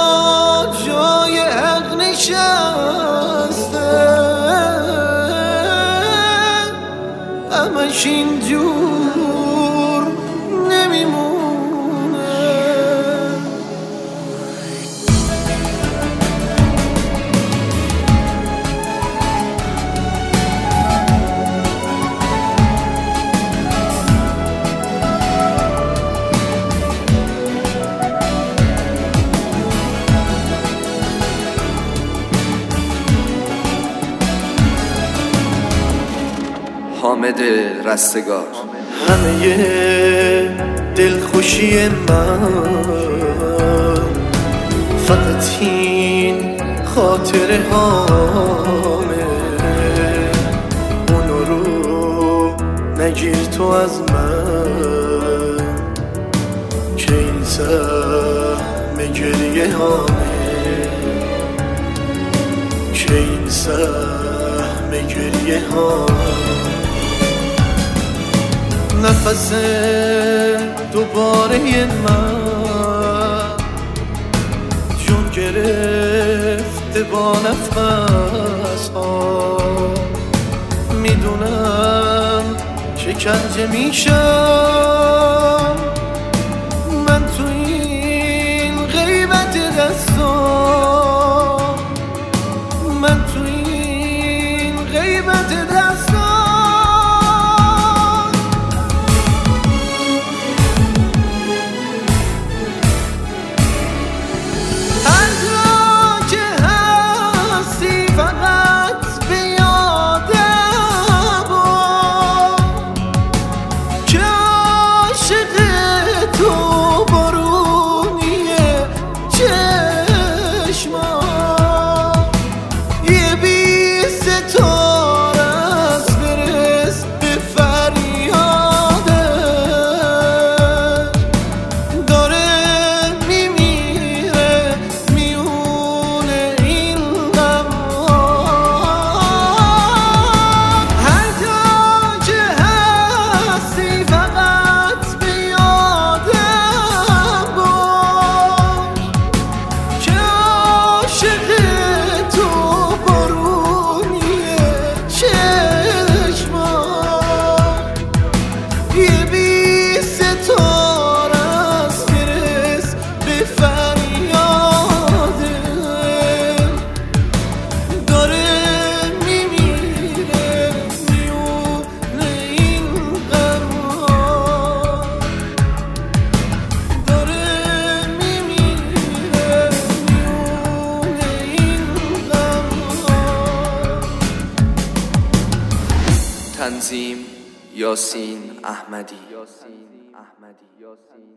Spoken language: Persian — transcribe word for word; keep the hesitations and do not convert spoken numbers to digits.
جای حق نشسته، همش اینجور نمیمونه. حامد رستگار. همه دلخوشی من فقط این خاطره هامه، اونو رو نگیر تو از من که این سهم گریه هامه، که این سهم گریه هامه. نفس دوباره من جون گرفته با نفس ها، میدونم شکنجه میشم من تو این غیبت دستان، من تو این غیبت دستان. تنظیم یاسین احمدی.